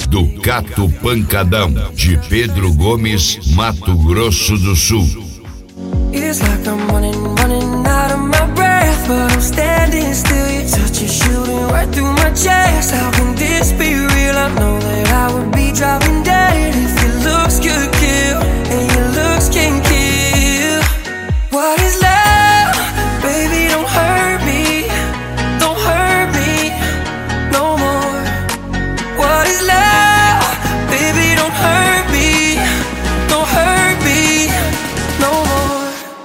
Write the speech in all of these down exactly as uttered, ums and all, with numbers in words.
do Cato Pancadão, de Pedro Gomes, Mato Grosso do Sul. It's like I'm running, running out of my breath, but I'm standing still. Your touch is shooting right through my chest. How can this be real? I know that I would be dropping dead if your looks could kill, and your looks can kill. What is love? Baby, don't hurt me, don't hurt me no more. What is love? Baby, don't hurt me, don't hurt me no more.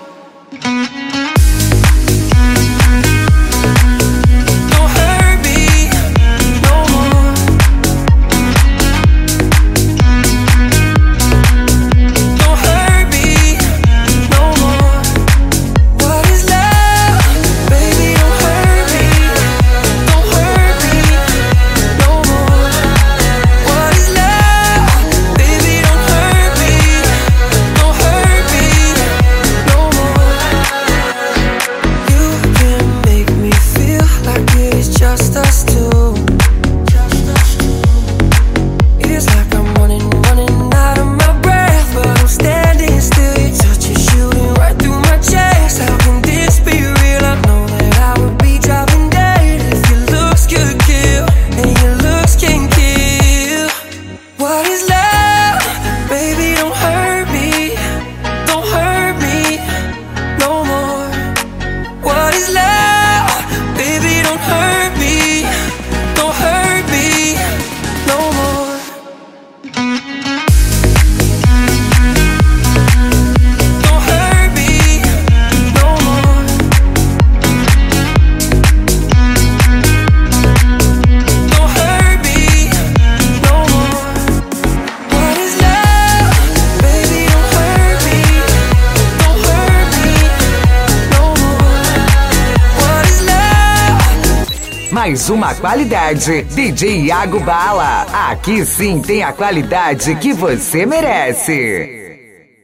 Mais uma qualidade, D J Iago Bala. Aqui sim tem a qualidade que você merece.